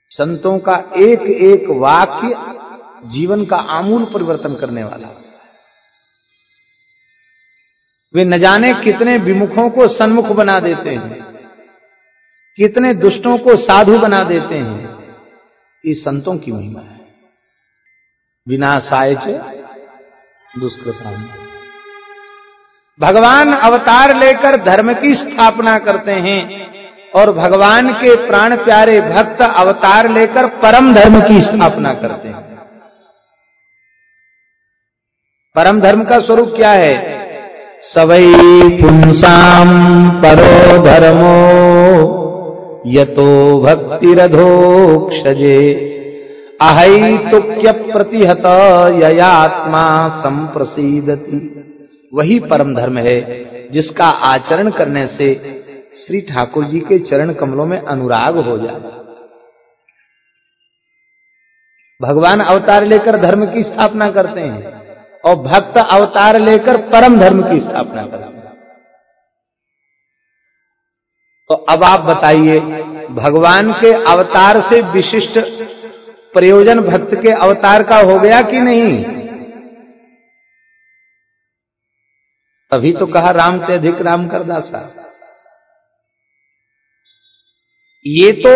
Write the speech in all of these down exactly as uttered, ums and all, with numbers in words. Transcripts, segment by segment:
संतों का एक एक वाक्य जीवन का आमूल परिवर्तन करने वाला होता है। वे न जाने कितने विमुखों को सन्मुख बना देते हैं, कितने दुष्टों को साधु बना देते हैं। ये संतों की महिमा है। विनाशाय च दुष्कृताम्। भगवान अवतार लेकर धर्म की स्थापना करते हैं और भगवान के प्राण प्यारे भक्त अवतार लेकर परम धर्म की स्थापना करते हैं। परम धर्म का स्वरूप क्या है? सवै पुंसाम परो धर्मो यतो भक्तिरधोक्षजे अहैतुक्य प्रतिहत ययात्मा संप्रसीदति। वही परम धर्म है जिसका आचरण करने से श्री ठाकुर जी के चरण कमलों में अनुराग हो जाए। भगवान अवतार लेकर धर्म की स्थापना करते हैं और भक्त अवतार लेकर परम धर्म की स्थापना करते हैं। तो अब आप बताइए, भगवान के अवतार से विशिष्ट प्रयोजन भक्त के अवतार का हो गया कि नहीं? तभी तो कहा राम से अधिक राम कर दासा। ये तो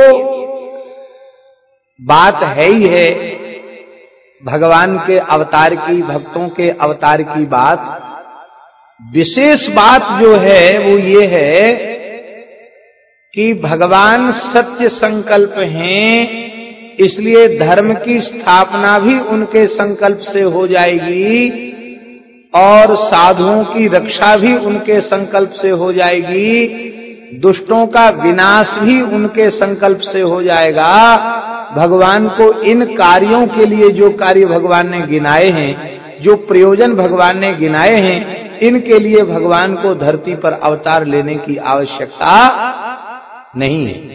बात है ही है भगवान के अवतार की, भक्तों के अवतार की बात। विशेष बात जो है वो ये है कि भगवान सत्य संकल्प हैं, इसलिए धर्म की स्थापना भी उनके संकल्प से हो जाएगी और साधुओं की रक्षा भी उनके संकल्प से हो जाएगी, दुष्टों का विनाश भी उनके संकल्प से हो जाएगा। भगवान को इन कार्यों के लिए जो कार्य भगवान ने गिनाए हैं, जो प्रयोजन भगवान ने गिनाए हैं, इनके लिए भगवान को धरती पर अवतार लेने की आवश्यकता नहीं है।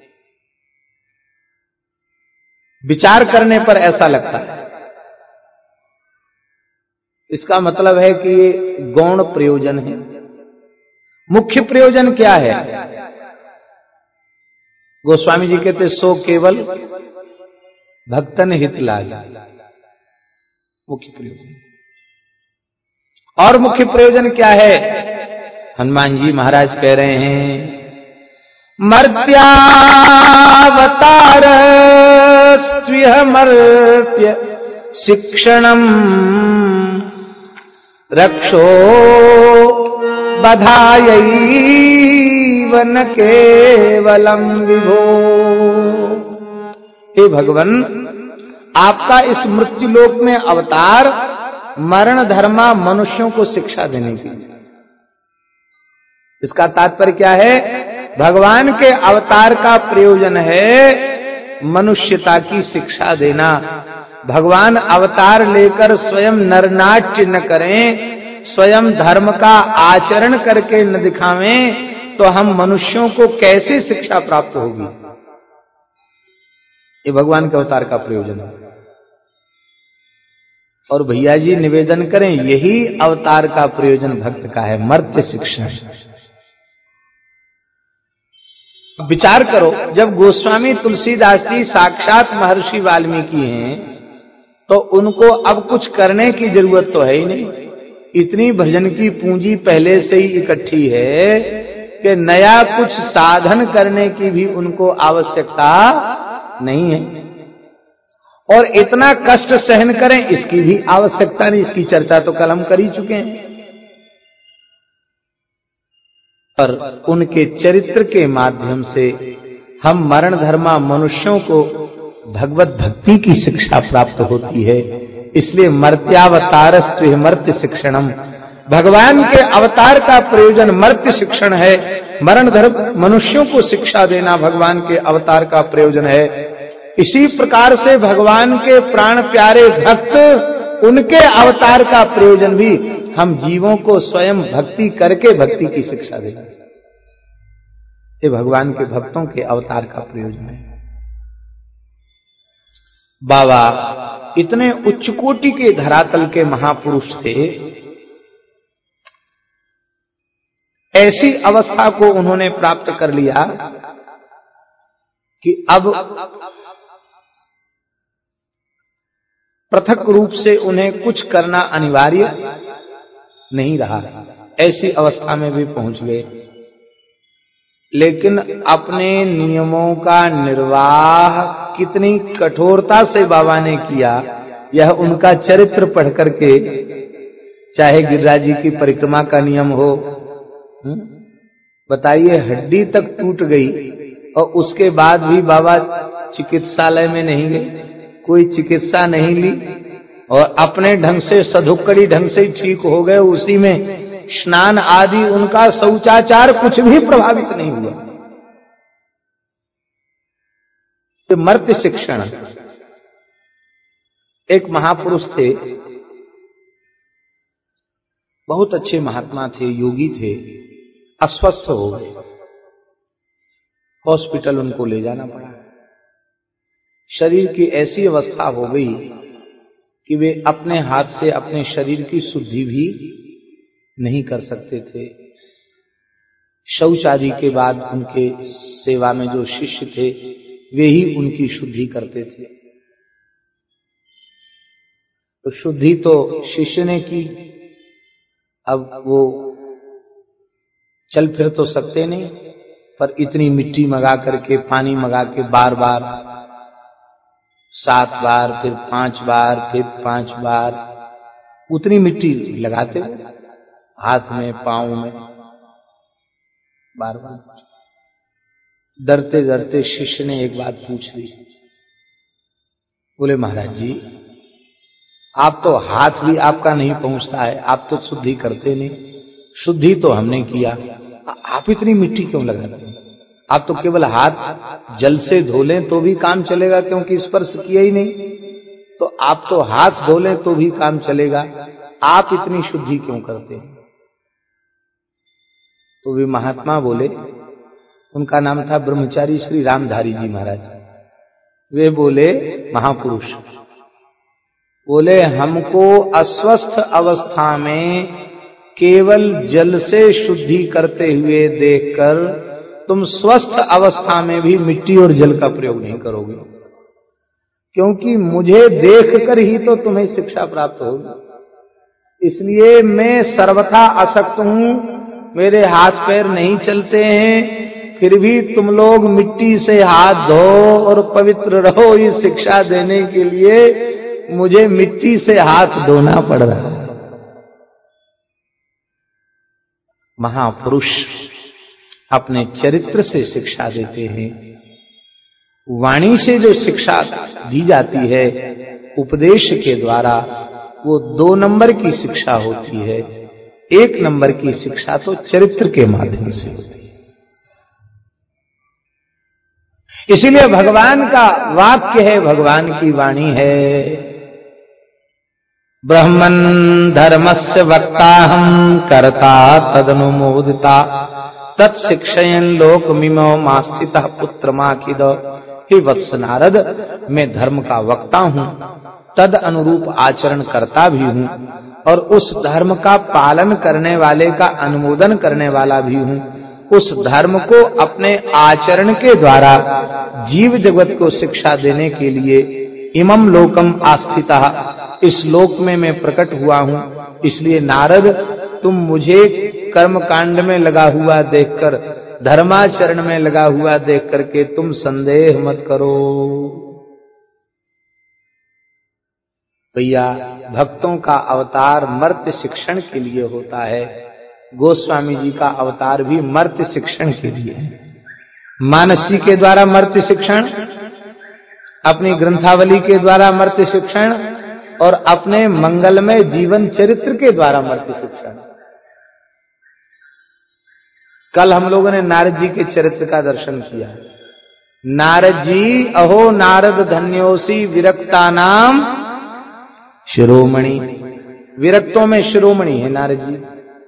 विचार करने पर ऐसा लगता है। इसका मतलब है कि ये गौण प्रयोजन है। मुख्य प्रयोजन क्या है? गोस्वामी जी कहते सो केवल भक्तन हित लाग, मुख्य प्रयोजन। और मुख्य प्रयोजन क्या है? हनुमान जी महाराज कह रहे हैं मर्त्यावतार स्त्विह मर्त्य शिक्षणम रक्षो बधायैव न केवलम विभो। हे भगवन, आपका इस मृत्युलोक में अवतार मरण धर्मा मनुष्यों को शिक्षा देने के लिए। इसका तात्पर्य क्या है? भगवान के अवतार का प्रयोजन है मनुष्यता की शिक्षा देना। भगवान अवतार लेकर स्वयं नरनाट्य न करें, स्वयं धर्म का आचरण करके न दिखावें, तो हम मनुष्यों को कैसे शिक्षा प्राप्त होगी? ये भगवान के अवतार का प्रयोजन है। और भैया जी निवेदन करें, यही अवतार का प्रयोजन भक्त का है, मर्त्य शिक्षण। विचार करो, जब गोस्वामी तुलसीदास जी साक्षात महर्षि वाल्मीकि हैं, तो उनको अब कुछ करने की जरूरत तो है ही नहीं। इतनी भजन की पूंजी पहले से ही इकट्ठी है कि नया कुछ साधन करने की भी उनको आवश्यकता नहीं है। और इतना कष्ट सहन करें, इसकी भी आवश्यकता नहीं। इसकी चर्चा तो कल हम कर ही चुके हैं। पर उनके चरित्र के माध्यम से हम मरण धर्मा मनुष्यों को भगवत भक्ति की शिक्षा प्राप्त होती है। इसलिए मर्त्यावतारस्त्व मर्त्य शिक्षणम, भगवान के अवतार का प्रयोजन मर्त्य शिक्षण है। मरण धर्म मनुष्यों को शिक्षा देना भगवान के अवतार का प्रयोजन है। इसी प्रकार से भगवान के प्राण प्यारे भक्त, उनके अवतार का प्रयोजन भी हम जीवों को स्वयं भक्ति करके भक्ति की शिक्षा देना। ये भगवान के भक्तों के अवतार का प्रयोजन है। बाबा इतने उच्च कोटि के धरातल के महापुरुष थे, ऐसी अवस्था को उन्होंने प्राप्त कर लिया कि अब पृथक रूप से उन्हें कुछ करना अनिवार्य नहीं रहा। ऐसी अवस्था में भी पहुंच गए, लेकिन अपने नियमों का निर्वाह कितनी कठोरता से बाबा ने किया, यह उनका चरित्र पढ़ करके, चाहे गिरिराज जी की परिक्रमा का नियम हो, बताइए हड्डी तक टूट गई और उसके बाद भी बाबा चिकित्सालय में नहीं गए, कोई चिकित्सा नहीं ली और अपने ढंग से सधुक्कड़ी ढंग से ठीक हो गए। उसी में स्नान आदि उनका शौचाचार कुछ भी प्रभावित नहीं हुआ। तो मर्त्य शिक्षण। एक महापुरुष थे, बहुत अच्छे महात्मा थे, योगी थे, अस्वस्थ हो गए, हॉस्पिटल उनको ले जाना पड़ा। शरीर की ऐसी अवस्था हो गई कि वे अपने हाथ से अपने शरीर की शुद्धि भी नहीं कर सकते थे। शौच आदि के बाद उनके सेवा में जो शिष्य थे वे ही उनकी शुद्धि करते थे। तो शुद्धि तो शिष्य ने की, अब वो चल फिर तो सकते नहीं, पर इतनी मिट्टी मंगा करके, पानी मंगा के बार बार, सात बार, फिर पांच बार, फिर पांच बार, उतनी मिट्टी लगाते हाथ में, पांव में, बार बार। डरते डरते शिष्य ने एक बात पूछ ली, बोले महाराज जी, आप तो हाथ भी आपका नहीं पहुंचता है, आप तो शुद्धि करते नहीं, शुद्धि तो हमने किया, आप इतनी मिट्टी क्यों लगाते हैं? आप तो केवल हाथ जल से धो लें तो भी काम चलेगा, क्योंकि स्पर्श किया ही नहीं, तो आप तो हाथ धो लें तो भी काम चलेगा, आप इतनी शुद्धि क्यों करते हैं? तो वे महात्मा बोले, उनका नाम था ब्रह्मचारी श्री रामधारी जी महाराज। वे बोले, महापुरुष बोले, हमको अस्वस्थ अवस्था में केवल जल से शुद्धि करते हुए देखकर तुम स्वस्थ अवस्था में भी मिट्टी और जल का प्रयोग नहीं करोगे, क्योंकि मुझे देखकर ही तो तुम्हें शिक्षा प्राप्त होगी। इसलिए मैं सर्वथा असक्त हूं, मेरे हाथ पैर नहीं चलते हैं, फिर भी तुम लोग मिट्टी से हाथ धो और पवित्र रहो, इस शिक्षा देने के लिए मुझे मिट्टी से हाथ धोना पड़ रहा है। महापुरुष अपने चरित्र से शिक्षा देते हैं। वाणी से जो शिक्षा दी जाती है उपदेश के द्वारा, वो दो नंबर की शिक्षा होती है, एक नंबर की शिक्षा तो चरित्र के माध्यम से होती है। इसीलिए भगवान का वाक्य है, भगवान की वाणी है, ब्रह्मन् धर्मस्य वक्ताहं कर्ता तदनुमोदिता तत्शिक्षयन् लोकमिमो मास्थितः पुत्रमाखिद। हे वत्स नारद, मैं धर्म का वक्ता हूँ, तद अनुरूप आचरण करता भी हूँ और उस धर्म का पालन करने वाले का अनुमोदन करने वाला भी हूँ। उस धर्म को अपने आचरण के द्वारा जीव जगत को शिक्षा देने के लिए इमं लोकम आस्थितः, इस लोक में मैं प्रकट हुआ हूं। इसलिए नारद, तुम मुझे कर्म कांड में लगा हुआ देखकर, धर्माचरण में लगा हुआ देख करके तुम संदेह मत करो। भैया, भक्तों का अवतार मर्त्य शिक्षण के लिए होता है। गोस्वामी जी का अवतार भी मर्त्य शिक्षण के लिए है। मानसी के द्वारा मर्त्य शिक्षण, अपनी ग्रंथावली के द्वारा मर्त्य शिक्षण और अपने मंगलमय जीवन चरित्र के द्वारा मर्त्य शिक्षण। कल हम लोगों ने नारद जी के चरित्र का दर्शन किया। नारद जी, अहो नारद धन्योसी विरक्ता नाम शिरोमणि, विरक्तों में शिरोमणि है नारद जी।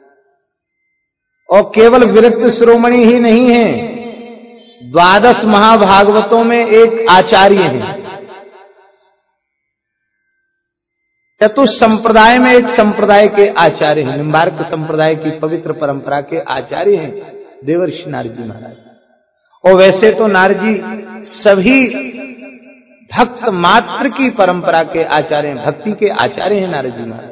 और केवल विरक्त शिरोमणि ही नहीं है, द्वादश महाभागवतों में एक आचार्य हैं। चतुष संप्रदाय में एक संप्रदाय के आचार्य हैं, निम्बार्क संप्रदाय की पवित्र परंपरा के आचार्य हैं देवर्षि नारद जी महाराज। और वैसे तो नारद जी सभी भक्त मात्र की परंपरा के आचार्य हैं, भक्ति के आचार्य हैं नारद जी महाराज।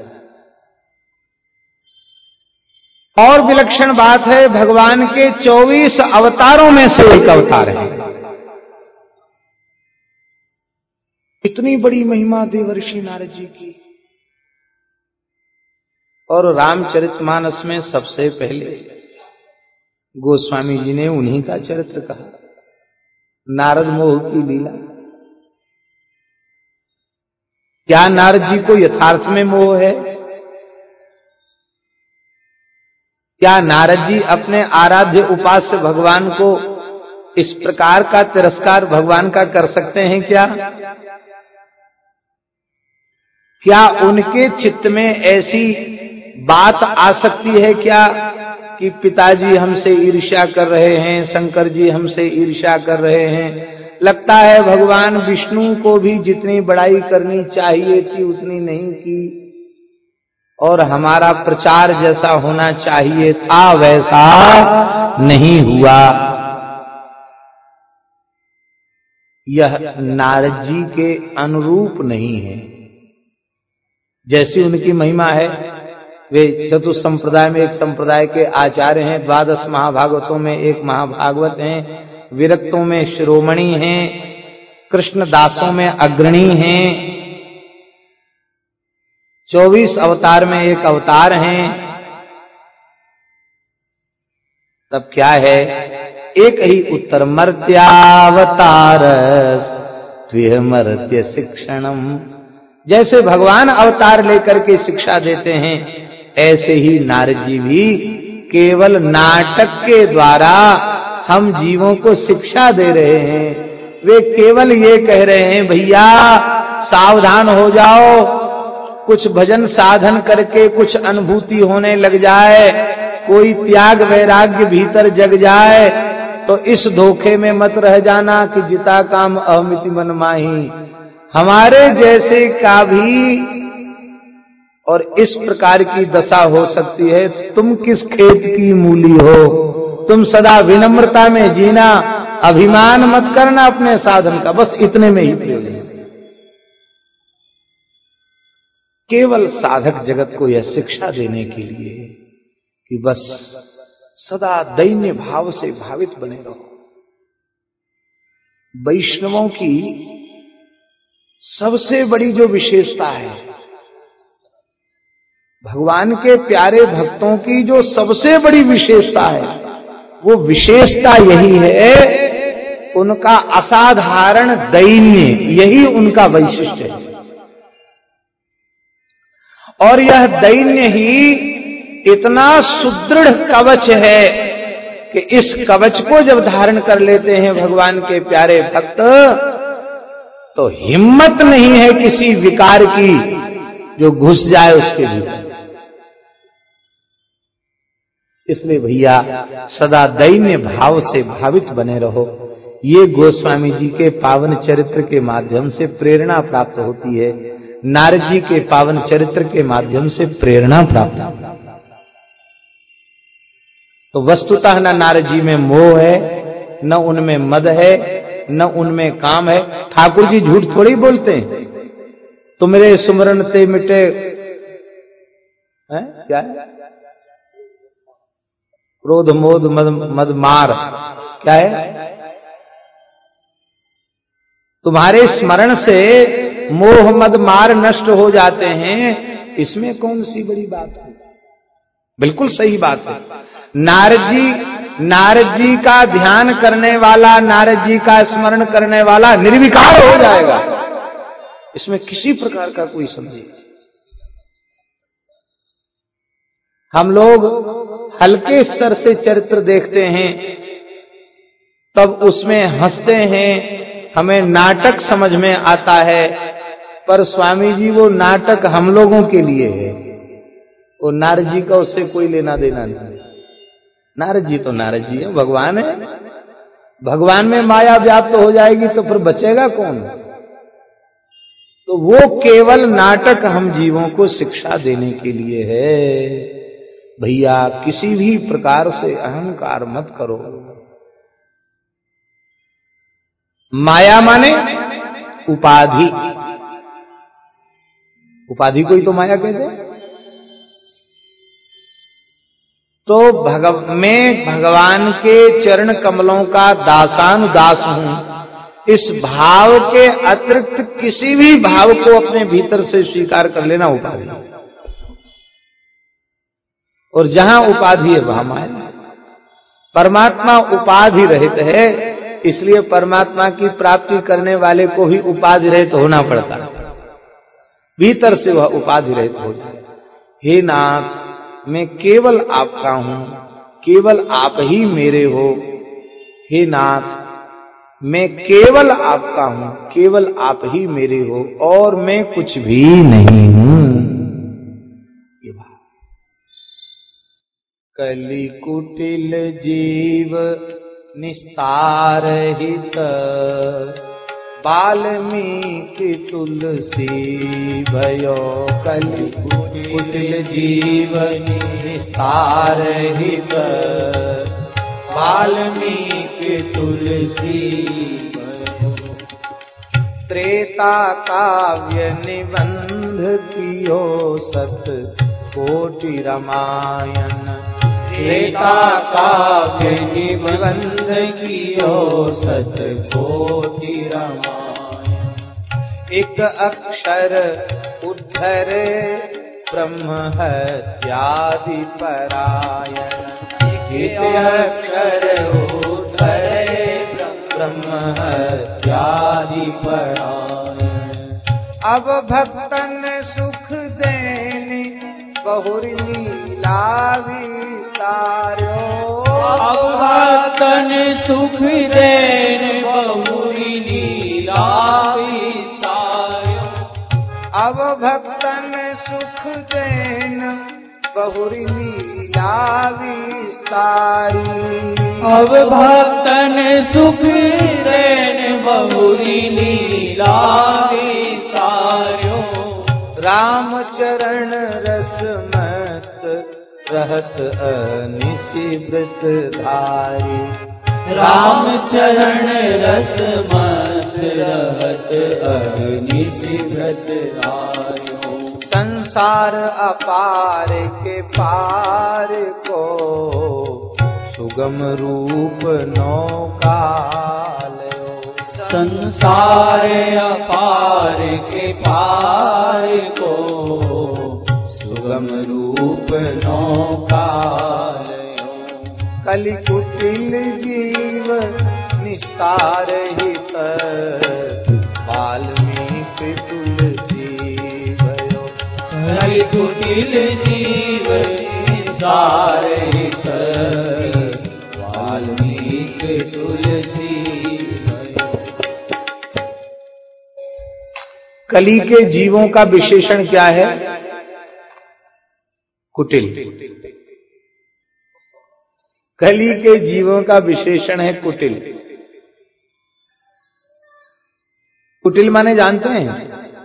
और विलक्षण बात है, भगवान के चौबीस अवतारों में से एक अवतार है। इतनी बड़ी महिमा देवर्षि नारद जी की। और रामचरितमानस में सबसे पहले गोस्वामी जी ने उन्हीं का चरित्र कहा, नारद मोह की लीला। क्या नारद जी को यथार्थ में मोह है? क्या नारद जी अपने आराध्य उपास्य भगवान को इस प्रकार का तिरस्कार भगवान का कर सकते हैं क्या? क्या उनके चित्त में ऐसी बात आ सकती है क्या कि पिताजी हमसे ईर्ष्या कर रहे हैं, शंकर जी हमसे ईर्ष्या कर रहे हैं, लगता है भगवान विष्णु को भी जितनी बड़ाई करनी चाहिए थी उतनी नहीं की, और हमारा प्रचार जैसा होना चाहिए था वैसा नहीं हुआ। यह नारद जी के अनुरूप नहीं है। जैसी उनकी महिमा है, वे चतुर्थ संप्रदाय में एक संप्रदाय के आचार्य हैं, द्वादश महाभागवतों में एक महाभागवत हैं, विरक्तों में शिरोमणि हैं, कृष्ण दासों में अग्रणी हैं, चौबीस अवतार में एक अवतार हैं। तब क्या है? एक ही उत्तर, मर्त्यावतार त्विह मर्त्य शिक्षणम। जैसे भगवान अवतार लेकर के शिक्षा देते हैं, ऐसे ही नारद जी भी केवल नाटक के द्वारा हम जीवों को शिक्षा दे रहे हैं। वे केवल ये कह रहे हैं, भैया सावधान हो जाओ, कुछ भजन साधन करके कुछ अनुभूति होने लग जाए, कोई त्याग वैराग्य भीतर जग जाए, तो इस धोखे में मत रह जाना कि जिता काम अहमिति मन माही। हमारे जैसे का भी और इस प्रकार की दशा हो सकती है। तुम किस खेत की मूली हो? तुम सदा विनम्रता में जीना, अभिमान मत करना अपने साधन का, बस इतने में ही प्रयोजन। केवल साधक जगत को यह शिक्षा देने के लिए कि बस सदा दैन्य भाव से भावित बने रहो। वैष्णवों की सबसे बड़ी जो विशेषता है, भगवान के प्यारे भक्तों की जो सबसे बड़ी विशेषता है, वो विशेषता यही है, उनका असाधारण दैन्य, यही उनका वैशिष्ट्य है। और यह दैन्य ही इतना सुदृढ़ कवच है कि इस कवच को जब धारण कर लेते हैं भगवान के प्यारे भक्त, तो हिम्मत नहीं है किसी विकार की जो घुस जाए उसके भीतर। इसलिए भैया सदा दैन्य भाव से भावित बने रहो। ये गोस्वामी जी के पावन चरित्र के माध्यम से प्रेरणा प्राप्त होती है, नारद जी के पावन चरित्र के माध्यम से प्रेरणा प्राप्त होती है। तो वस्तुतः न नारद जी में मोह है, न उनमें मद है, न उनमें काम है। ठाकुर जी झूठ थोड़ी बोलते हैं, तुमरे सुमरन ते मिटे है? क्या है? क्रोध मोद मद, मद मार, क्या है? तुम्हारे स्मरण से मोह मद मार नष्ट हो जाते हैं, इसमें कौन सी बड़ी बात है? बिल्कुल सही बात है। नारद जी नारद जी का ध्यान करने वाला, नारद जी का स्मरण करने वाला निर्विकार हो जाएगा, इसमें किसी प्रकार का कोई संदेह नहीं। हम लोग हल्के स्तर से चरित्र देखते हैं, तब उसमें हंसते हैं, हमें नाटक समझ में आता है, पर स्वामी जी वो नाटक हम लोगों के लिए है, वो नारद जी का उससे कोई लेना देना नहीं। नारद जी तो नारद जी है, भगवान है। भगवान में माया व्याप्त हो जाएगी तो फिर बचेगा कौन? तो वो केवल नाटक हम जीवों को शिक्षा देने के लिए है। भैया किसी भी प्रकार से अहंकार मत करो। माया माने उपाधि। उपाधि को ही तो माया कहते हैं। तो भगव मैं भगवान के चरण कमलों का दासानुदास हूं, इस भाव के अतिरिक्त किसी भी भाव को अपने भीतर से स्वीकार कर लेना उपाधि। और जहां उपाधि है वहां माया। परमात्मा उपाधि रहित है, इसलिए परमात्मा की प्राप्ति करने वाले को भी उपाधि रहित होना पड़ता है, भीतर से वह उपाधि रहित हो जाए। हे नाथ, मैं केवल आपका हूं, केवल आप ही मेरे हो। हे नाथ, मैं केवल आपका हूं, केवल आप ही मेरे हो, और मैं कुछ भी नहीं हूं। ये बात। कलि कुटिल जीव निस्तार हित, वाल्मीकि तुलसी भयो। कलि कुटिल जीव निस्तार हित, वाल्मीकि तुलसी भयो। त्रेता काव्य निबंध कियो सत कोटि रामायण। त्रेता काव्य निबंध कियो सत कोटि रामायण। एक अक्षर उद्धरे ब्रह्म हत्यादि परायण। एक अक्षर उद्धरे ब्रह्म हत्यादि परायण। अब भक्तन सुख देने बहुरी लीला विस्तार्यो। अब भक्तन सुख देने बहुरी लीला विस्तार्यो। अब भक्तन सुख देन बहुरी लीला विस्तारी। अब भक्तन सुख देन बहुरी लीला विस्तार्यो। राम चरण रस मत रहत अनिसि व्रत धारी। राम चरण रस मत रहत अनिसि व्रत धार्यो। संसार अपार के पार को सुगम रूप नौका लयो। संसार अपार के पार को सुगम रूप नौका लयो। कलि कुटिल जीव निस्तार हित, वाल्मीकि तुलसी भयो। कलि कुटिल जीव निस्तार हित, वाल्मीकि तुलसी भयो। कलि के जीवों का विशेषण क्या है? कुटिल। कलि के जीवों का विशेषण है कुटिल। कुटिल माने जानते हैं?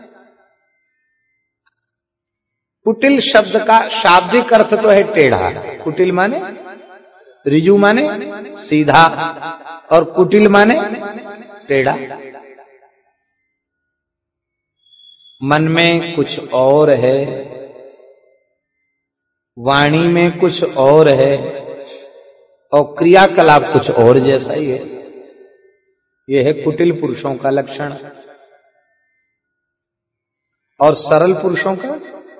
कुटिल शब्द का शाब्दिक अर्थ तो है टेढ़ा। कुटिल माने ऋजु माने सीधा, और कुटिल माने टेढ़ा। मन में कुछ और है, वाणी में कुछ और है, और क्रियाकलाप कुछ और जैसा ही है। यह है कुटिल पुरुषों का लक्षण। और सरल पुरुषों का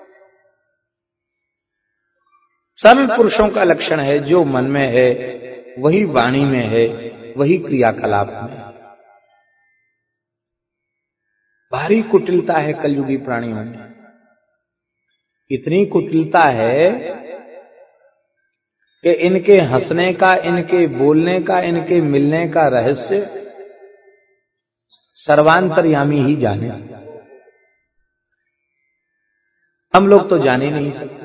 सरल पुरुषों का लक्षण है जो मन में है वही वाणी में है, वही क्रियाकलाप में। भारी कुटिलता है कलयुगी प्राणियों में। इतनी कुटिलता है कि इनके हंसने का, इनके बोलने का, इनके मिलने का रहस्य सर्वांतर्यामी ही जाने। हम लोग तो जान ही नहीं सकते।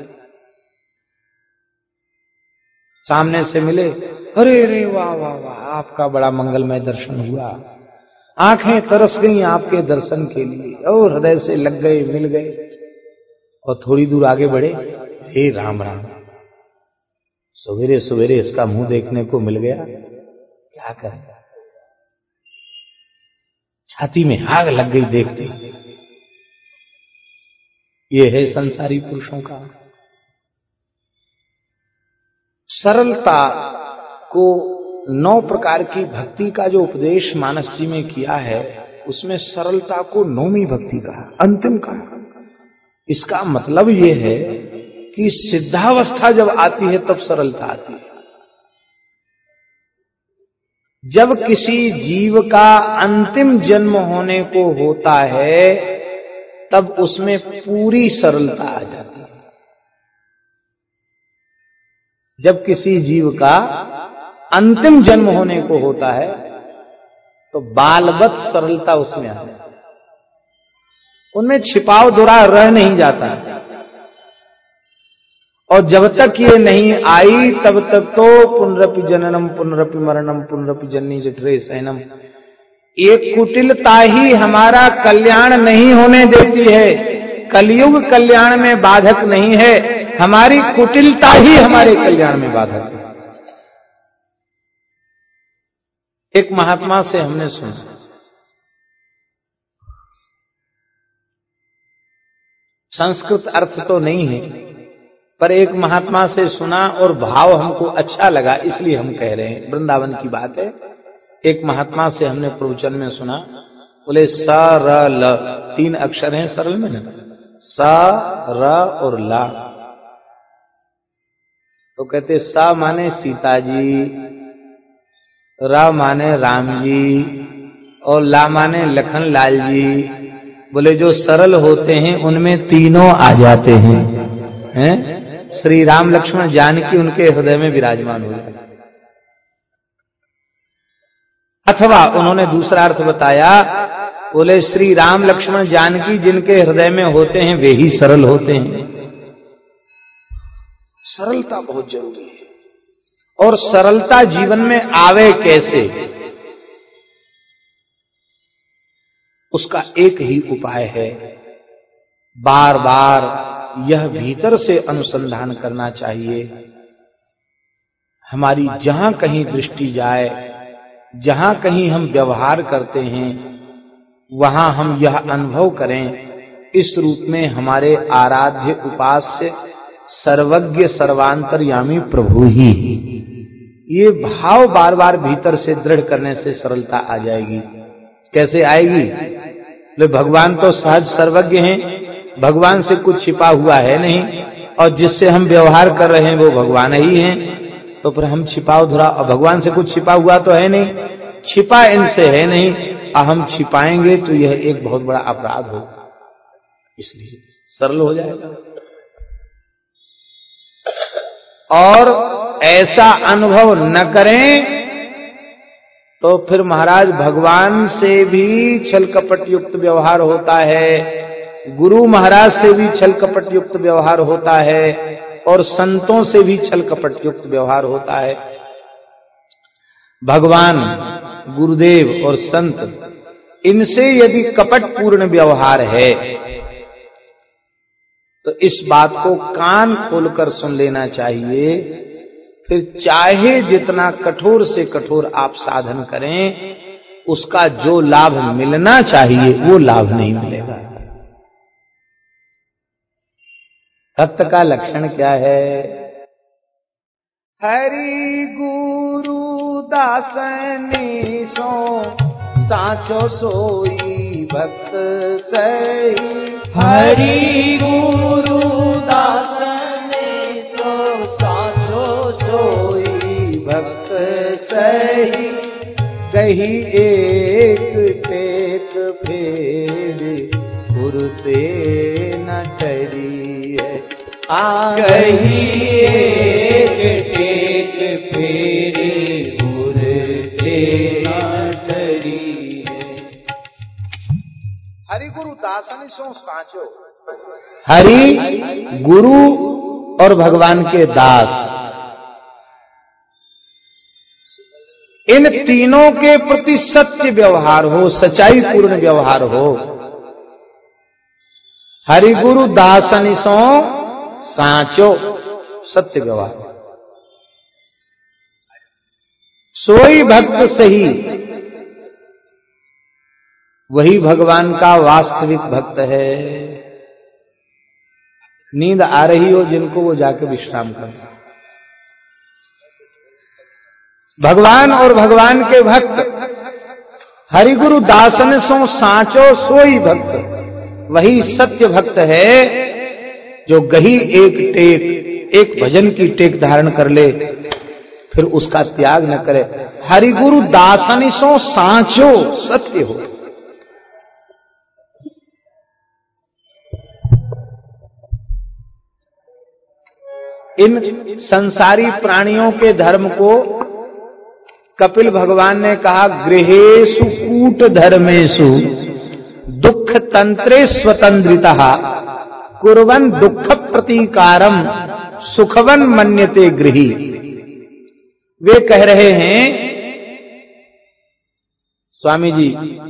सामने से मिले, अरे अरे वाह वाह वाह, आपका बड़ा मंगलमय दर्शन हुआ। आंखें तरस गईं आपके दर्शन के लिए, और हृदय से लग गए, मिल गए। और थोड़ी दूर आगे बढ़े, हे राम राम, सवेरे सवेरे इसका मुंह देखने को मिल गया, क्या करें। छाती में आग लग गई देखते। ये है संसारी पुरुषों का। सरलता को नौ प्रकार की भक्ति का जो उपदेश मानस जी में किया है, उसमें सरलता को नौवीं भक्ति कहा, अंतिम कहा। इसका मतलब यह है कि सिद्धावस्था जब आती है तब सरलता आती है। जब किसी जीव का अंतिम जन्म होने को होता है तब उसमें पूरी सरलता आ जाती है। जब किसी जीव का अंतिम जन्म होने को होता है तो बालवत सरलता उसमें आ जाती है। उनमें छिपाव दुरा रह नहीं जाता। और जब तक ये नहीं आई तब तक तो पुनरपि जननम पुनरपि मरणम पुनरपि जननी जठरे सहनम, एक कुटिलता ही हमारा कल्याण नहीं होने देती है। कलयुग कल्याण में बाधक नहीं है, हमारी कुटिलता ही हमारे कल्याण में बाधक है। एक महात्मा से हमने सुना, संस्कृत अर्थ तो नहीं है, पर एक महात्मा से सुना और भाव हमको अच्छा लगा, इसलिए हम कह रहे हैं। वृंदावन की बात है। एक महात्मा से हमने प्रवचन में सुना, बोले स र ल, तीन अक्षर हैं सरल में ना, स र और ला। तो कहते स माने सीता जी, र माने राम जी और ला माने लखन लाल जी। बोले जो सरल होते हैं उनमें तीनों आ जाते हैं, हैं? श्री राम लक्ष्मण जानकी उनके हृदय में विराजमान हो जाते। अथवा उन्होंने दूसरा अर्थ बताया, बोले श्री राम लक्ष्मण जानकी जिनके हृदय में होते हैं वे ही सरल होते हैं। सरलता बहुत जरूरी है। और सरलता जीवन में आवे कैसे, उसका एक ही उपाय है, बार बार यह भीतर से अनुसंधान करना चाहिए। हमारी जहां कहीं दृष्टि जाए, जहां कहीं हम व्यवहार करते हैं, वहां हम यह अनुभव करें, इस रूप में हमारे आराध्य उपास्य सर्वज्ञ सर्वांतर्यामी प्रभु ही। ये भाव बार बार भीतर से दृढ़ करने से सरलता आ जाएगी। कैसे आएगी? ले भगवान तो सहज सर्वज्ञ हैं, भगवान से कुछ छिपा हुआ है नहीं, और जिससे हम व्यवहार कर रहे हैं वो भगवान ही हैं, तो फिर हम छिपाव धुरा, और भगवान से कुछ छिपा हुआ तो है नहीं, छिपा इनसे है नहीं, और हम छिपाएंगे तो यह एक बहुत बड़ा अपराध होगा। इसलिए सरल हो जाएगा। और ऐसा अनुभव न करें तो फिर महाराज भगवान से भी छल कपट युक्त व्यवहार होता है, गुरु महाराज से भी छल कपट युक्त व्यवहार होता है, और संतों से भी छल कपट युक्त व्यवहार होता है। भगवान, गुरुदेव और संत, इनसे यदि कपट पूर्ण व्यवहार है तो इस बात को कान खोलकर सुन लेना चाहिए। फिर चाहे जितना कठोर से कठोर आप साधन करें, उसका जो लाभ मिलना चाहिए वो लाभ नहीं मिलेगा। भक्त का लक्षण क्या है? हरि गुरु दासनी सो साचो सोई भक्त सही। हरि गुरु दासनी सो साचो सोई भक्त सही। कही एक टेक फेर पुरते न टरी है। आ कही एक टेक फेर पुरते न टरी है। हरि गुरु दासनी सो साचो। हरि गुरु और भगवान के दास, इन तीनों के प्रति सत्य व्यवहार हो, सच्चाई पूर्ण व्यवहार हो। हरि गुरु दासनी सो साचो, सत्य व्यवहार। सोई भक्त सही, वही भगवान का वास्तविक भक्त है। नींद आ रही हो जिनको, वो जाके विश्राम करें। भगवान और भगवान के भक्त हरिगुरु दासन सो साचो सोई भक्त, वही सत्य भक्त है जो गही एक टेक, एक भजन की टेक धारण कर ले, फिर उसका त्याग न करे। हरिगुरु दासन सो साचो, सत्य हो। इन संसारी प्राणियों के धर्म को कपिल भगवान ने कहा, गृहेषु कूट धर्मेषु दुख तंत्रे स्वतंत्रितः कुर्वन् दुख प्रतीकारम सुखवन मन्यते गृही। वे कह रहे हैं, स्वामी जी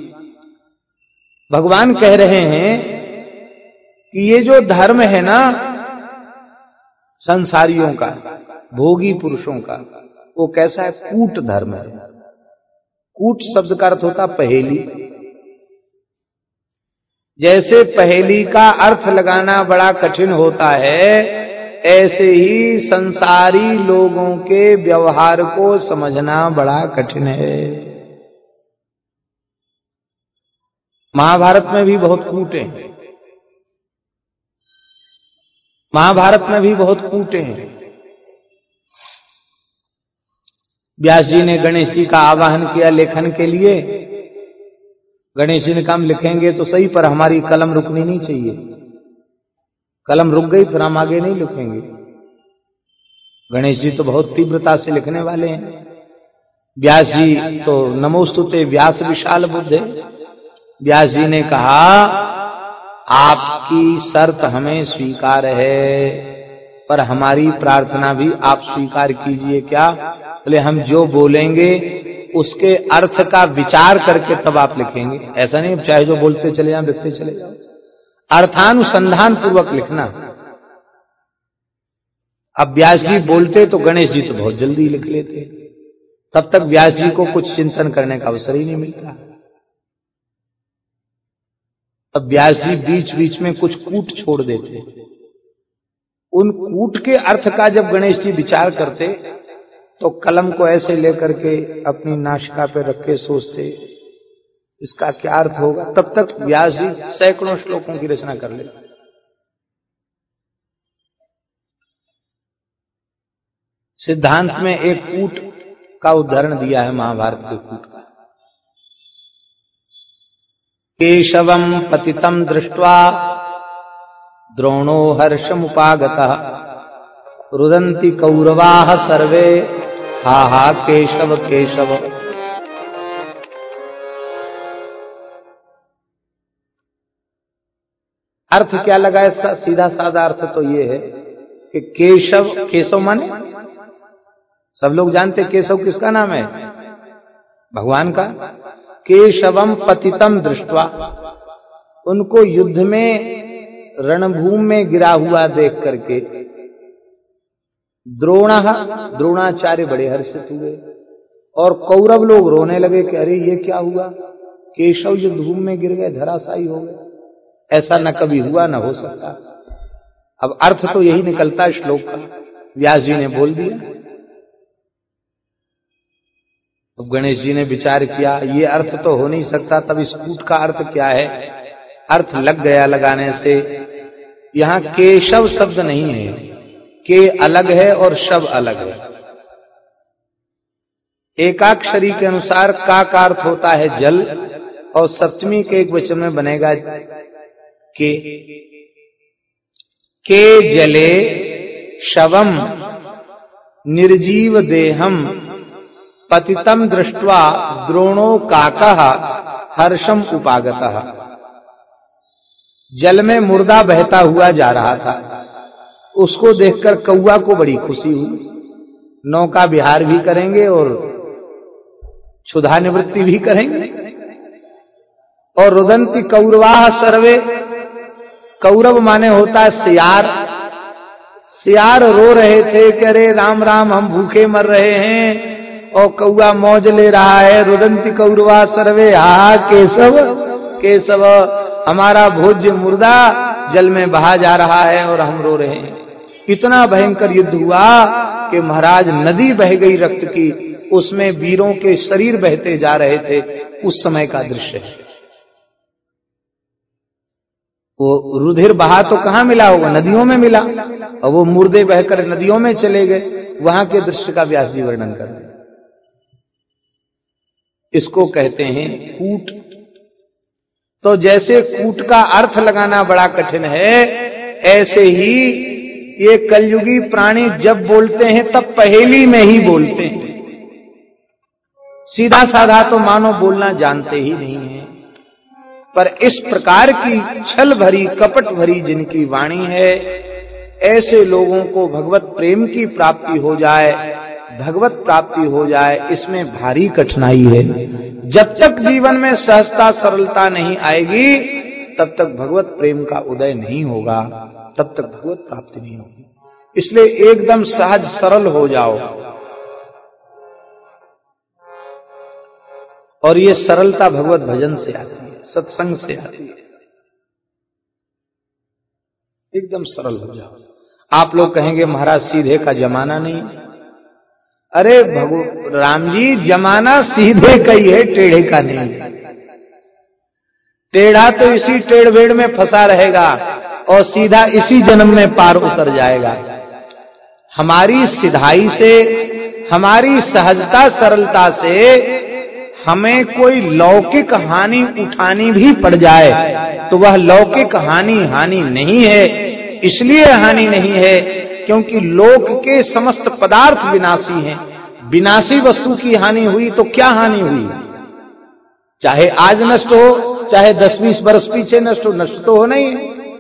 भगवान कह रहे हैं कि ये जो धर्म है ना संसारियों का, भोगी पुरुषों का, वो कैसा है? कूट धर्म है। कूट शब्द का अर्थ होता पहेली। जैसे पहेली का अर्थ लगाना बड़ा कठिन होता है, ऐसे ही संसारी लोगों के व्यवहार को समझना बड़ा कठिन है। महाभारत में भी बहुत कूटे हैं, महाभारत में भी बहुत कूटे हैं। व्यास जी ने गणेश जी का आवाहन किया लेखन के लिए। गणेश जी ने कहा हम लिखेंगे तो सही, पर हमारी कलम रुकनी नहीं चाहिए। कलम रुक गई फिर हम आगे नहीं लिखेंगे। गणेश जी तो बहुत तीव्रता से लिखने वाले हैं। व्यास जी तो नमोस्तुते व्यास विशाल बुद्धे। व्यास जी ने कहा आपकी शर्त हमें स्वीकार है, पर हमारी प्रार्थना भी आप स्वीकार कीजिए। क्या? बोले हम जो बोलेंगे उसके अर्थ का विचार करके तब आप लिखेंगे। ऐसा नहीं चाहे जो बोलते चले जाओ, लिखते चले जाओ, अर्थानुसंधान पूर्वक लिखना। अब व्यास जी बोलते तो गणेश जी तो बहुत जल्दी लिख लेते, तब तक व्यास जी को कुछ चिंतन करने का अवसर ही नहीं मिलता। अब व्यास जी बीच बीच में कुछ कूट छोड़ देते। उन कूट के अर्थ का जब गणेश जी विचार करते तो कलम को ऐसे लेकर के अपनी नासिका पे रख के सोचते इसका क्या अर्थ होगा। तब तक व्यास जी सैकड़ों श्लोकों की रचना कर लेते। सिद्धांत में एक कूट का उदाहरण दिया है महाभारत के कूट का। केशवम पतितम दृष्ट्वा द्रोणो हर्षमुपागतः रुदन्ति कौरवाः सर्वे हा हा केशव केशव। अर्थ क्या लगा इसका? सीधा साधा अर्थ तो ये है कि केशव, केशव माने सब लोग जानते केशव किसका नाम है? भगवान का। केशवम पतितम दृष्ट्वा, उनको युद्ध में रणभूमि में गिरा हुआ देख करके द्रोण द्रोणाचार्य बड़े हर्षित हुए और कौरव लोग रोने लगे कि अरे ये क्या हुआ, केशव युद्धभूमि में गिर गए, धराशायी हो गए। ऐसा न कभी हुआ न हो सकता। अब अर्थ तो यही निकलता है श्लोक का, व्यास जी ने बोल दिया। अब गणेश जी ने विचार किया ये अर्थ तो हो नहीं सकता, तब इस कूट का अर्थ क्या है? अर्थ लग गया लगाने से। यहां केशव शब्द नहीं है, के अलग है और शव अलग है। एकाक्षरी के अनुसार का का अर्थ होता है जल, और सप्तमी के एक वचन में बनेगा के। के जले शवम निर्जीव देहम पतितम दृष्ट्वा द्रोणो काकः हर्षम उपागतः। जल में मुर्दा बहता हुआ जा रहा था, उसको देखकर कौआ को बड़ी खुशी हुई। नौका विहार भी करेंगे और क्षुधा निवृत्ति भी करेंगे। और रुदंती कौरवाः सर्वे, कौरव माने होता है सियार। सियार रो रहे थे कि अरे राम राम हम भूखे मर रहे हैं, और कौआ मौज ले रहा है। रुदंती कौरवाः सर्वे हा केशव केशव, हमारा भोज्य मुर्दा जल में बहा जा रहा है और हम रो रहे हैं। इतना भयंकर युद्ध हुआ कि महाराज नदी बह गई रक्त की, उसमें वीरों के शरीर बहते जा रहे थे। उस समय का दृश्य है। वो रुधिर बहा तो कहां मिला होगा, नदियों में मिला, और वो मुर्दे बहकर नदियों में चले गए। वहां के दृश्य का व्यास जी वर्णन कर रहे हैं। इसको कहते हैं कूट। तो जैसे कूट का अर्थ लगाना बड़ा कठिन है, ऐसे ही ये कलयुगी प्राणी जब बोलते हैं तब पहेली में ही बोलते हैं। सीधा साधा तो मानो बोलना जानते ही नहीं है। पर इस प्रकार की छल भरी कपट भरी जिनकी वाणी है, ऐसे लोगों को भगवत प्रेम की प्राप्ति हो जाए, भगवत प्राप्ति हो जाए, इसमें भारी कठिनाई है। जब तक जीवन में सहजता सरलता नहीं आएगी, तब तक भगवत प्रेम का उदय नहीं होगा, तब तक भगवत प्राप्ति नहीं होगी। इसलिए एकदम सहज सरल हो जाओ। और ये सरलता भगवत भजन से आती है, सत्संग से आती है। एकदम सरल हो जाओ। आप लोग कहेंगे महाराज सीधे का जमाना नहीं। अरे भगवान राम जी, जमाना सीधे का ही है, टेढ़े का नहीं। टेढ़ा तो इसी टेढ़ बेड़ में फंसा रहेगा और सीधा इसी जन्म में पार उतर जाएगा। हमारी सिधाई से, हमारी सहजता सरलता से हमें कोई लौकिक हानि उठानी भी पड़ जाए तो वह लौकिक हानि हानि नहीं है। इसलिए हानि नहीं है क्योंकि लोक के समस्त पदार्थ विनाशी हैं। विनाशी वस्तु की हानि हुई तो क्या हानि हुई? चाहे आज नष्ट हो, चाहे दस बीस वर्ष पीछे नष्ट हो, नष्ट तो हो नहीं।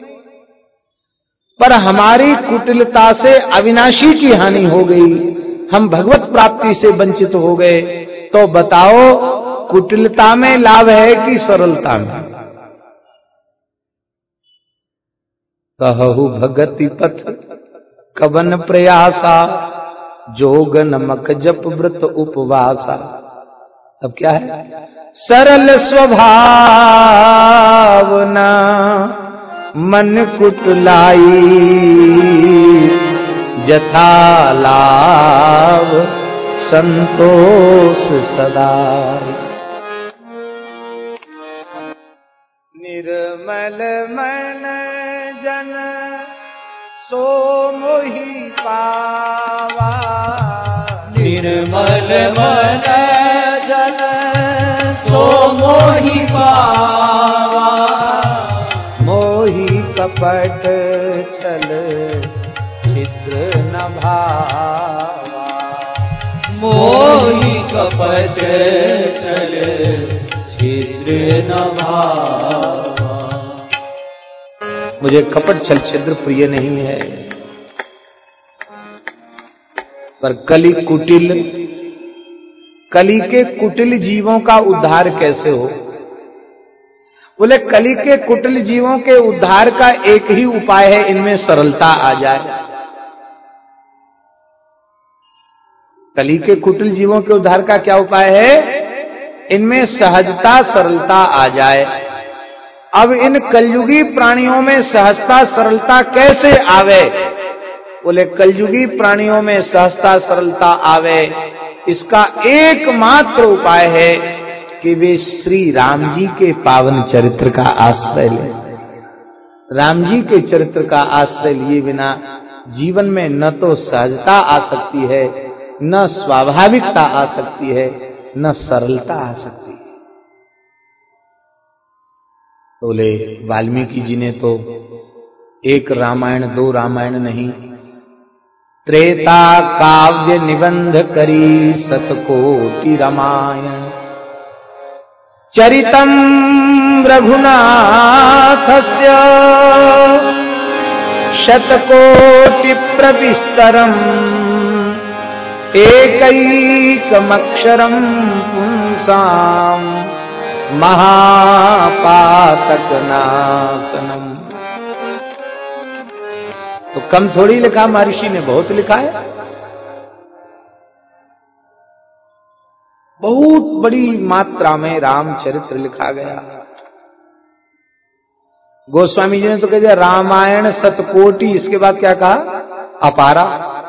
पर हमारी कुटिलता से अविनाशी की हानि हो गई, हम भगवत प्राप्ति से वंचित हो गए। तो बताओ, कुटिलता में लाभ है कि सरलता में? कहु भगति पथ कवन प्रयासा, जोग नमक जप व्रत उपवासा। अब क्या है? सरल स्वभावना मन कुटलाई, जथा लाभ संतोष सदा। निर्मल मन जन सो मोहि पावा, निर्मल मन जन सो मोहि पावा। मोहि कपट छल छिद्र न भावा, मोहि कपट छल छिद्र न भावा। मुझे कपट छल छिद्र प्रिय नहीं है। पर कली कुटिल, कली के कुटिल जीवों का उद्धार कैसे हो? बोले कली के कुटिल जीवों के उद्धार का एक ही उपाय है, इनमें सरलता आ जाए। कली के कुटिल जीवों के उद्धार का क्या उपाय है? इनमें सहजता सरलता आ जाए। अब इन कलयुगी प्राणियों में सहजता सरलता कैसे आवे? बोले कलयुगी प्राणियों में सहजता सरलता आवे, इसका एकमात्र उपाय है कि वे श्री राम जी के पावन चरित्र का आश्रय लें। राम जी के चरित्र का आश्रय लिए बिना जीवन में न तो सहजता आ सकती है, न स्वाभाविकता आ सकती है, न सरलता आ सकती है। बोले वाल्मीकि जी ने तो एक रामायण दो रामायण नहीं, त्रेता काव्य निबंध करी शतकोटि रामायण। चरितम रघुनाथस्य शतकोटि प्रविस्तरम, एकैकमक्षरम पुंसाम महापातक नाशनम। तो कम थोड़ी लिखा, महर्षि ने बहुत लिखा है। बहुत बड़ी मात्रा में रामचरित्र लिखा गया। गोस्वामी जी ने तो कह दिया रामायण सतकोटि, इसके बाद क्या कहा? अपारा।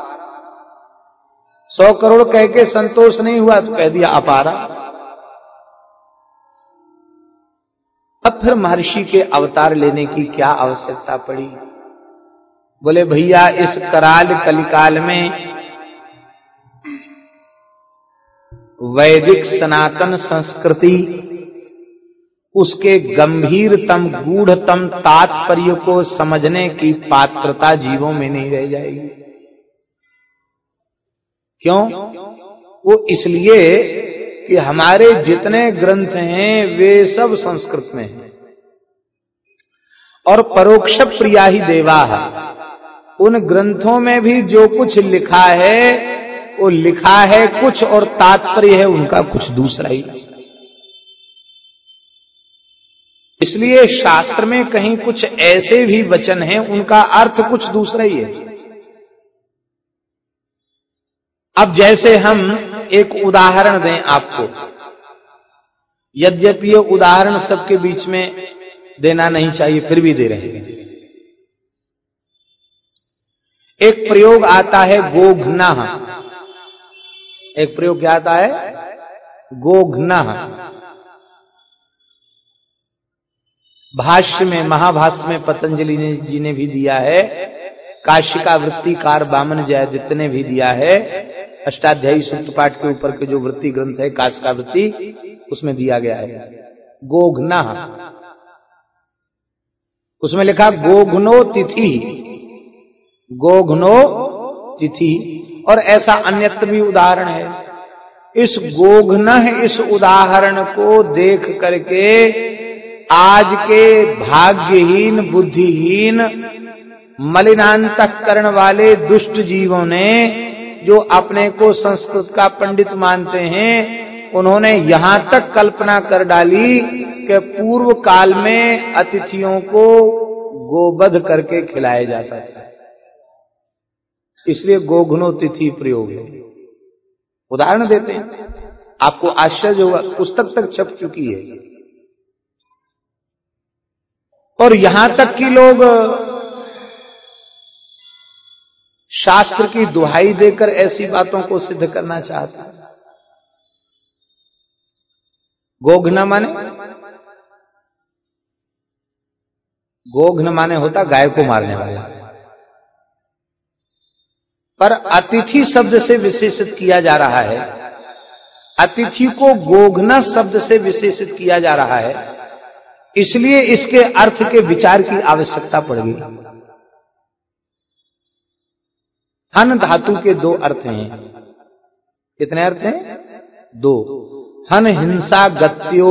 सौ करोड़ कह के संतोष नहीं हुआ तो कह दिया अपारा। अब फिर महर्षि के अवतार लेने की क्या आवश्यकता पड़ी? बोले भैया इस कराल कलिकाल में वैदिक सनातन संस्कृति उसके गंभीरतम गूढ़तम तात्पर्य को समझने की पात्रता जीवों में नहीं रह जाएगी। क्यों? वो इसलिए कि हमारे जितने ग्रंथ हैं वे सब संस्कृत में हैं और परोक्ष प्रिया ही देवा है। उन ग्रंथों में भी जो कुछ लिखा है वो लिखा है कुछ और तात्पर्य है उनका कुछ दूसरा ही। इसलिए शास्त्र में कहीं कुछ ऐसे भी वचन हैं उनका अर्थ कुछ दूसरा ही है। अब जैसे हम एक उदाहरण दें आपको, यद्यपि ये उदाहरण सबके बीच में देना नहीं चाहिए फिर भी दे रहे हैं। एक प्रयोग आता है गोघ्ना। एक प्रयोग क्या आता है? गोघ्ना। भाष्य में, महाभाष्य में पतंजलि ने जी ने भी दिया है, काशिका वृत्तिकार वामन जयादित्य ने भी दिया है। अष्टाध्यायी सूक्त पाठ के ऊपर के जो वृत्ति ग्रंथ है काशिका वृत्ति, उसमें दिया गया है गोघ्ना। उसमें लिखा गोघ्नो तिथि, गोघ्नो तिथि। और ऐसा अन्यत्र भी उदाहरण है। इस गोघ्न इस उदाहरण को देख करके आज के भाग्यहीन बुद्धिहीन मलिनांतःकरण वाले दुष्ट जीवों ने जो अपने को संस्कृत का पंडित मानते हैं, उन्होंने यहां तक कल्पना कर डाली कि पूर्व काल में अतिथियों को गोवध करके खिलाया जाता था, इसलिए गोघ्नो तिथि प्रयोग है। उदाहरण देते हैं, आपको आश्चर्य होगा, पुस्तक तक छप चुकी है। और यहां तक कि लोग शास्त्र की दुहाई देकर ऐसी बातों को सिद्ध करना चाहते हैं। गोघ्न माने, गोघ्न माने होता गाय को मारने वाला, पर अतिथि शब्द से विशेषित किया जा रहा है। अतिथि को गोघ्न शब्द से विशेषित किया जा रहा है, इसलिए इसके अर्थ के विचार की आवश्यकता पड़ गई। हन धातु के दो अर्थ हैं। कितने अर्थ हैं? दो। हन हिंसा गत्यो,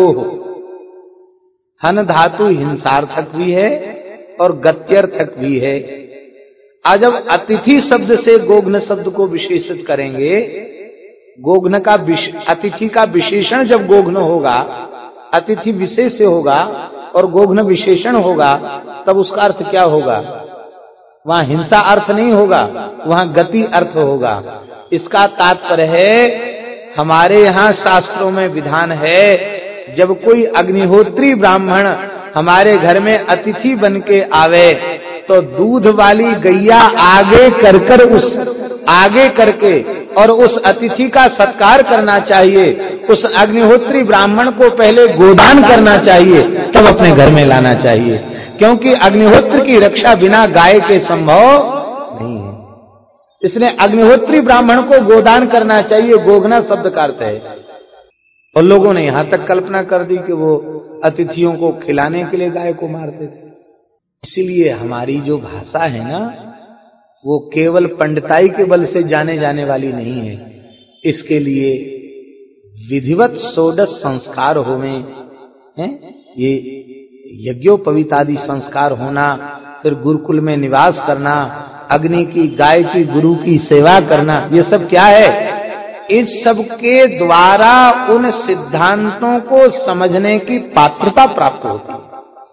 हन धातु हिंसार्थक भी है और गत्यर्थक भी है। आज जब अतिथि शब्द से गोघ्न शब्द को विशेषित करेंगे, गोघ्न का अतिथि का विशेषण जब गोघ्न होगा, अतिथि विशेष से होगा और गोघ्न विशेषण होगा, तब उसका अर्थ क्या होगा? वहां हिंसा अर्थ नहीं होगा, वहां गति अर्थ होगा। इसका तात्पर्य है, हमारे यहाँ शास्त्रों में विधान है, जब कोई अग्निहोत्री ब्राह्मण हमारे घर में अतिथि बन के आवे तो दूध वाली गैया आगे कर कर उस आगे करके और उस अतिथि का सत्कार करना चाहिए। उस अग्निहोत्री ब्राह्मण को पहले गोदान करना चाहिए, तब अपने घर में लाना चाहिए, क्योंकि अग्निहोत्र की रक्षा बिना गाय के संभव नहीं है। इसने अग्निहोत्री ब्राह्मण को गोदान करना चाहिए, गोघ्ना शब्द का अर्थ है। और लोगों ने यहां तक कल्पना कर दी कि वो अतिथियों को खिलाने के लिए गाय को मारते थे। इसीलिए हमारी जो भाषा है ना, वो केवल पंडिताई के बल से जाने जाने वाली नहीं है। इसके लिए विधिवत षोडश संस्कार होने हैं, ये यज्ञोपवीतादि संस्कार होना, फिर गुरुकुल में निवास करना, अग्नि की, गाय की, गुरु की सेवा करना, ये सब क्या है? इस सब के द्वारा उन सिद्धांतों को समझने की पात्रता प्राप्त होती है।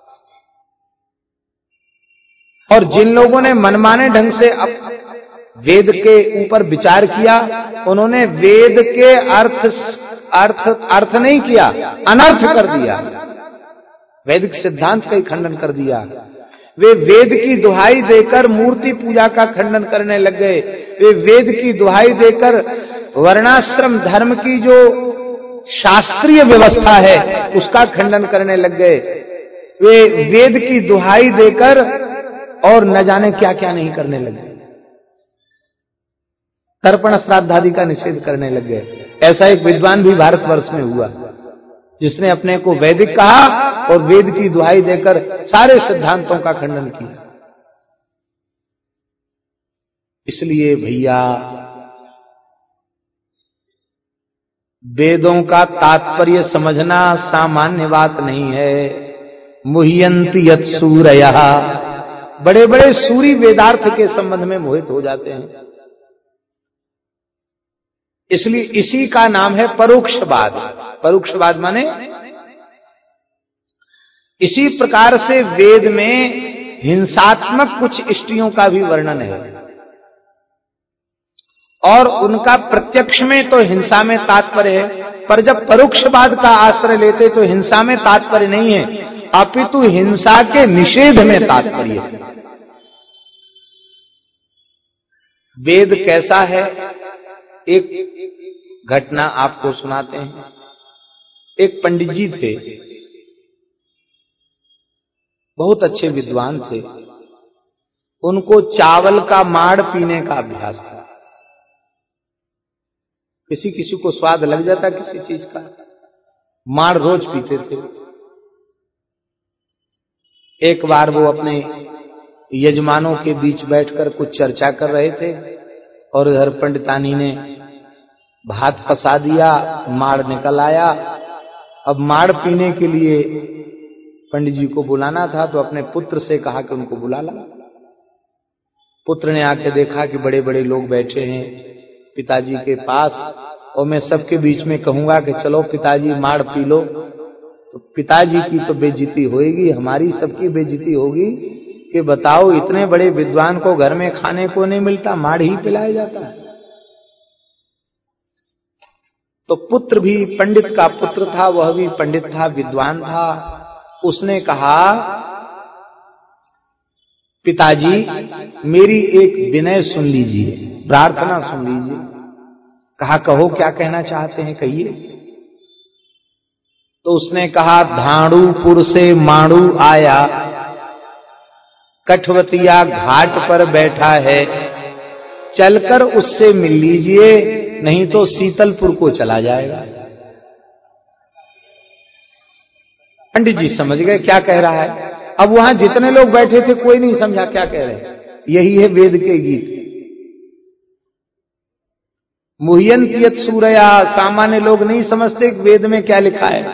और जिन लोगों ने मनमाने ढंग से वेद के ऊपर विचार किया, उन्होंने वेद के अर्थ अर्थ अर्थ नहीं किया, अनर्थ कर दिया। वैदिक सिद्धांत का ही खंडन कर दिया। वे वेद की दुहाई देकर मूर्ति पूजा का खंडन करने लग गए। वे वेद की दुहाई देकर वर्णाश्रम धर्म की जो शास्त्रीय व्यवस्था है उसका खंडन करने लग गए। वे वेद की दुहाई देकर और न जाने क्या क्या नहीं करने लगे। तर्पण श्राद्ध आदि का निषेध करने लग गए। ऐसा एक विद्वान भी भारतवर्ष में हुआ जिसने अपने को वैदिक कहा और वेद की दुहाई देकर सारे सिद्धांतों का खंडन किया। इसलिए भैया वेदों का तात्पर्य समझना सामान्य बात नहीं है। मुह्यन्ति यत् सूरयः, बड़े बड़े सूरी वेदार्थ के संबंध में मोहित हो जाते हैं। इसलिए इसी का नाम है परोक्षवाद। परोक्षवाद माने इसी प्रकार से वेद में हिंसात्मक कुछ इष्टियों का भी वर्णन है और उनका प्रत्यक्ष में तो हिंसा में तात्पर्य है, पर जब परोक्षवाद का आश्रय लेते तो हिंसा में तात्पर्य नहीं है अपितु हिंसा के निषेध में तात्पर्य है। वेद कैसा है, एक घटना आपको सुनाते हैं। एक पंडित जी थे, बहुत अच्छे विद्वान थे। उनको चावल का माड़ पीने का अभ्यास था। किसी किसी को स्वाद लग जाता किसी चीज का, माड़ रोज पीते थे। एक बार वो अपने यजमानों के बीच बैठकर कुछ चर्चा कर रहे थे और इधर पंडितानी ने भात पसा दिया, माड़ निकल आया। अब माड़ पीने के लिए पंडित जी को बुलाना था तो अपने पुत्र से कहा कि उनको बुला ला। पुत्र ने आके देखा कि बड़े बड़े लोग बैठे हैं पिताजी के पास और मैं सबके बीच में कहूंगा कि चलो पिताजी माड़ पी लो तो पिताजी की तो बेइज्जती होगी, हमारी सबकी बेइज्जती होगी कि बताओ इतने बड़े विद्वान को घर में खाने को नहीं मिलता, माड़ ही पिलाया जाता है। तो पुत्र भी पंडित का पुत्र था, वह भी पंडित था, विद्वान था। उसने कहा पिताजी मेरी एक विनय सुन लीजिए, प्रार्थना सुन लीजिए। कहा कहो क्या कहना चाहते हैं कहिए। तो उसने कहा धाड़ूपुर से माड़ू आया, कठवतिया घाट पर बैठा है, चलकर उससे मिल लीजिए नहीं तो शीतलपुर को चला जाएगा। पंडित जी समझ गए क्या कह रहा है। अब वहां जितने लोग बैठे थे कोई नहीं समझा क्या कह रहे। यही है वेद के गीत। मुह्यन्ति यत् सूरया, सामान्य लोग नहीं समझते वेद में क्या लिखा है।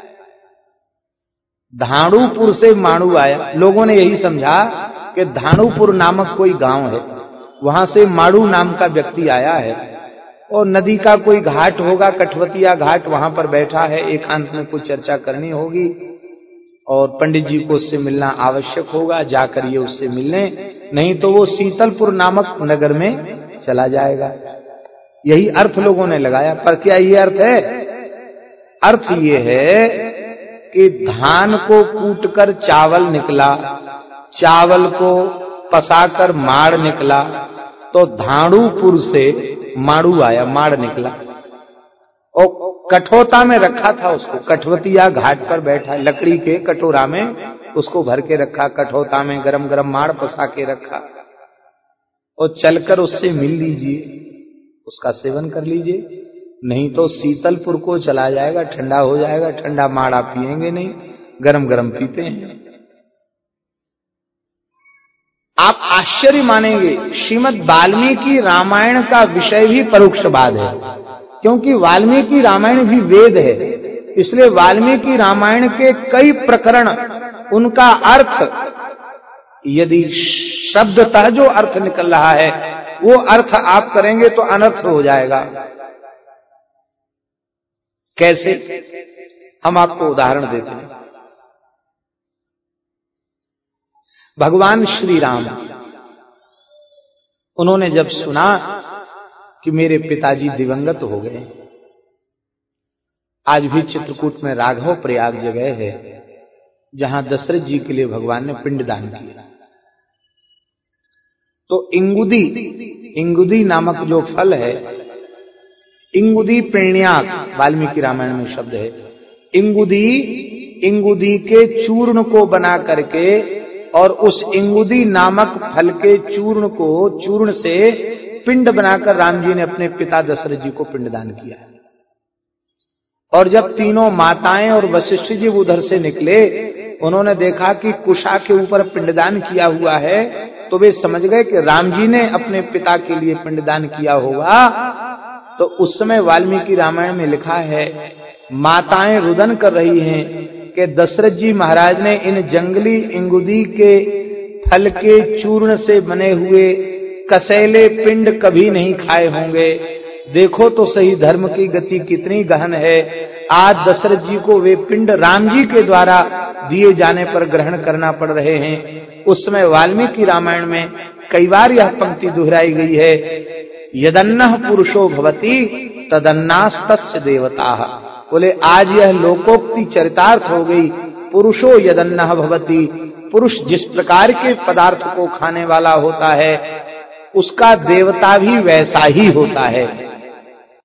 धाड़ूपुर से माड़ू आया, लोगों ने यही समझा कि धाड़ूपुर नामक कोई गांव है, वहां से माड़ू नाम का व्यक्ति आया है और नदी का कोई घाट होगा, कठवतिया घाट, वहां पर बैठा है, एकांत में कुछ चर्चा करनी होगी और पंडित जी को उससे मिलना आवश्यक होगा, जाकर ये उससे मिलने, नहीं तो वो शीतलपुर नामक नगर में चला जाएगा। यही अर्थ लोगों ने लगाया। पर क्या ये अर्थ है? अर्थ ये है कि धान को कूटकर चावल निकला, चावल को पसाकर माड़ निकला, तो धाड़ूपुर से माड़ू आया, माड़ निकला और कठोता में रखा था उसको। कठवतिया घाट पर बैठा, लकड़ी के कटोरा में उसको भर के रखा, कठोता में गरम गरम माड़ पसा के रखा और चलकर उससे मिल लीजिए, उसका सेवन कर लीजिए, नहीं तो शीतलपुर को चला जाएगा, ठंडा हो जाएगा। ठंडा माड़ आप पिएंगे नहीं, गरम गरम पीते हैं। आप आश्चर्य मानेंगे, श्रीमद् वाल्मीकि रामायण का विषय भी परोक्षवाद है, क्योंकि वाल्मीकि रामायण भी वेद है। इसलिए वाल्मीकि रामायण के कई प्रकरण, उनका अर्थ यदि शब्दतः जो अर्थ निकल रहा है वो अर्थ आप करेंगे तो अनर्थ हो जाएगा। कैसे? हम आपको उदाहरण देते हैं। भगवान श्री राम, उन्होंने जब सुना कि मेरे पिताजी दिवंगत हो गए, आज भी चित्रकूट में राघव प्रयाग जगह है, जहां दशरथ जी के लिए भगवान ने पिंडदान किया। तो इंगुदी, इंगुदी नामक जो फल है, इंगुदी प्रेण्याक वाल्मीकि रामायण में शब्द है। इंगुदी, इंगुदी के चूर्ण को बना करके और उस इंगुदी नामक फल के चूर्ण को, चूर्ण से पिंड बनाकर राम जी ने अपने पिता दशरथ जी को पिंडदान किया। और जब तीनों माताएं और वशिष्ठ जी उधर से निकले, उन्होंने देखा कि कुशा के ऊपर पिंडदान किया हुआ है, तो वे समझ गए कि राम जी ने अपने पिता के लिए पिंडदान किया होगा। तो उस समय वाल्मीकि रामायण में लिखा है, माताएं रुदन कर रही हैं कि दशरथ जी महाराज ने इन जंगली इंगुदी के फल के चूर्ण से बने हुए कसैले पिंड कभी नहीं खाए होंगे। देखो तो सही धर्म की गति कितनी गहन है। आज दशरथ जी को वे पिंड राम जी के द्वारा दिए जाने पर ग्रहण करना पड़ रहे हैं। उस समय वाल्मीकि रामायण में कई बार यह पंक्ति दोहराई गई है, यदन्नः पुरुषो भवति तदन्नास्तस्य देवताः। बोले आज यह लोकोक्ति चरितार्थ हो गई। पुरुषो यदन्नः भवति, पुरुष जिस प्रकार के पदार्थ को खाने वाला होता है, उसका देवता भी वैसा ही होता है।